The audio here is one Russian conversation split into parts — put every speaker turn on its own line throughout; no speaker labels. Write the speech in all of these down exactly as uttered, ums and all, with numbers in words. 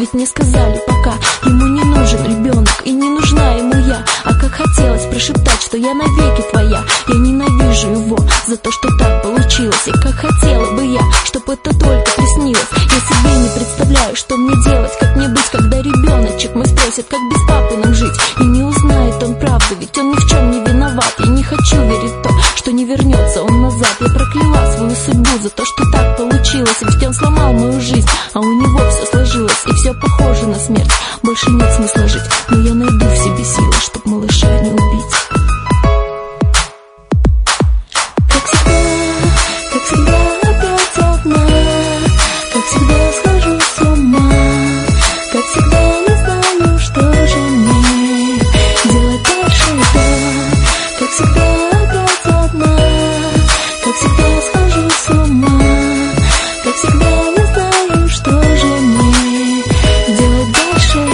Ведь мне сказали пока, ему не нужен ребенок и не нужна ему я. А как хотелось прошептать, что я навеки твоя. Я ненавижу его за то, что так получилось. И как хотела бы я, чтоб это только приснилось. Я себе не представляю, что мне делать, как мне быть, когда ребеночек мой спросит, как без папы нам жить. И не узнает он правду, ведь он ни в чем не виноват. Я не хочу верить в то, что не вернется он назад. Я прокляла свою судьбу за то, что так получилось. Ведь он сломал мою жизнь, а у него все сложилось. И все похоже на смерть, больше нет смысла жить. Но я найду в себе силы, чтоб малыша не убить. Как всегда, как всегда опять одна. Как всегда схожу с ума. Как всегда не знаю, что же мне делать дальше, да. Как всегда опять одна. Как всегда схожу с ума. Как всегда не знаю, что же мне делать дальше.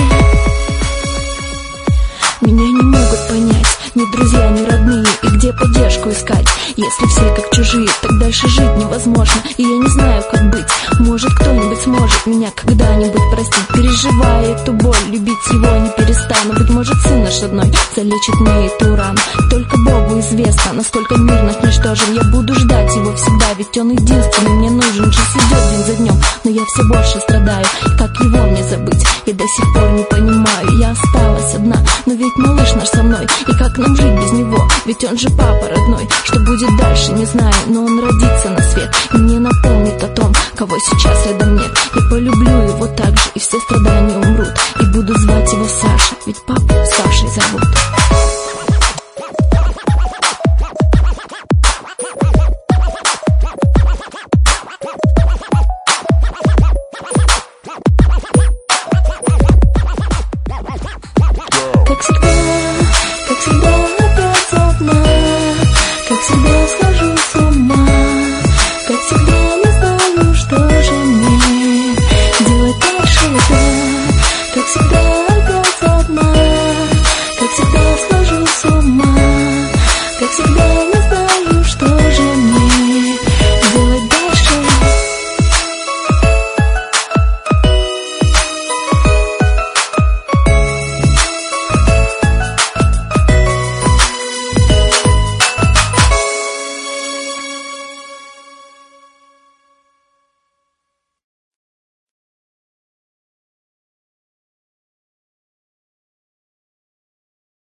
Меня не могут понять ни друзья, ни родные. И где поддержку искать, если все как чужие? Так дальше жить невозможно, и я не знаю, как быть. Может, кто-нибудь сможет меня когда-нибудь простить. Переживая эту боль, любить его не перестану. Быть может, сын наш родной залечит мне эту рану. Только Богу известно, насколько мир наш ничтожен. Я буду ждать его всегда, ведь он единственный мне нужен. Жизнь идет день за днем, но я все больше страдаю. Как его мне забыть, я до сих пор не понимаю. Я осталась одна, но ведь малыш наш со мной. И как нам жить без него, ведь он же папа родной. Что будет дальше, не знаю, но он родится на свет и мне напомнит о том, кого сейчас рядом нет. Я полюблю его так же, и все страдания умрут. И буду звать его Саша, ведь папа